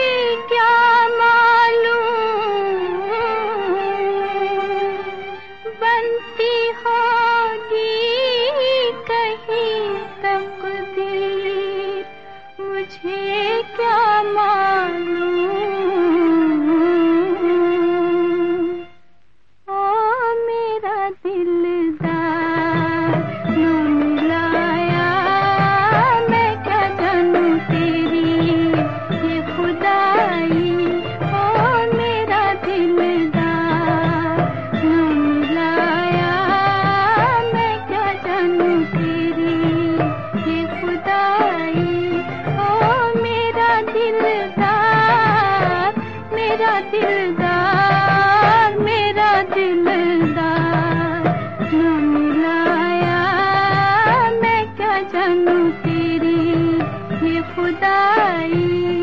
क्या मालूम बनती होगी कहीं तकदीर, मुझे क्या मालूम। ओ मेरा दिलदार न मिलाया, मैं क्या जानूं तेरी ये खुदाई। ओ मेरा दिलदार न मिलाया, मैं क्या जानूं तेरी ये खुदाई। ओ मेरा दिलदार, मेरा दिलदार, मेरा दिलदार न मिलाया, मैं क्या जानूं तेरी ये खुदाई।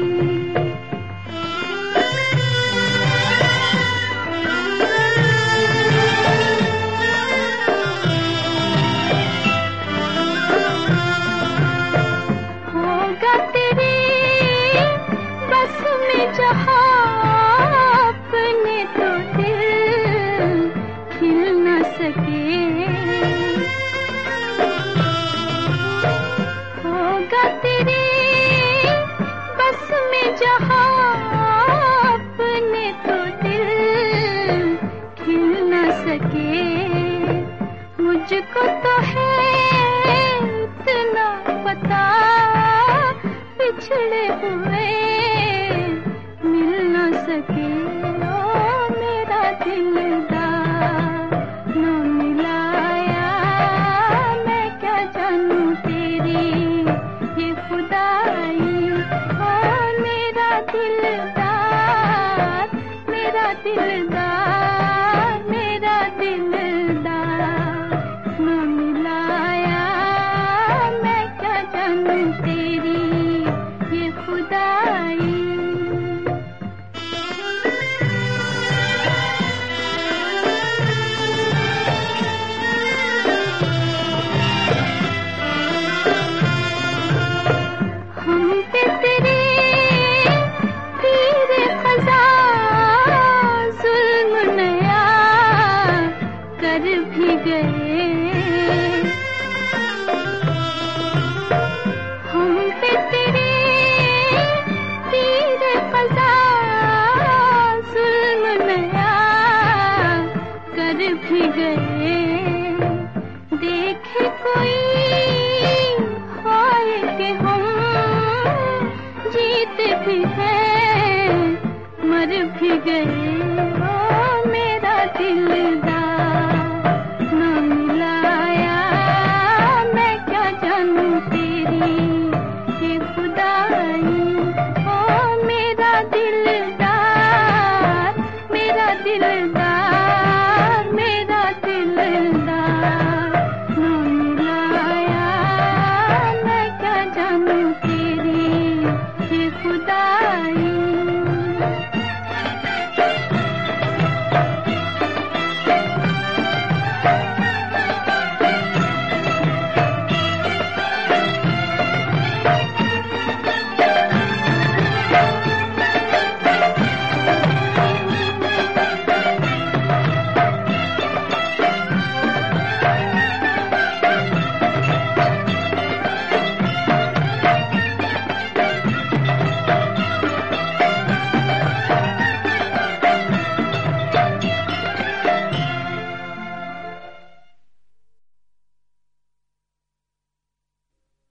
होगा तेरी बस में जहाँ अपने तो दिल खिल न सके। होगा तेरी बस में जहाँ अपने तो दिल खिल न सके। मुझको तो है इतना पता, पिछड़े हुए मिल न सके। ओ मेरा दिलदार न मिलाया, मैं क्या जानूं तेरी ये खुदाई। ओ मेरा दिलदार, मेरा दिलदार।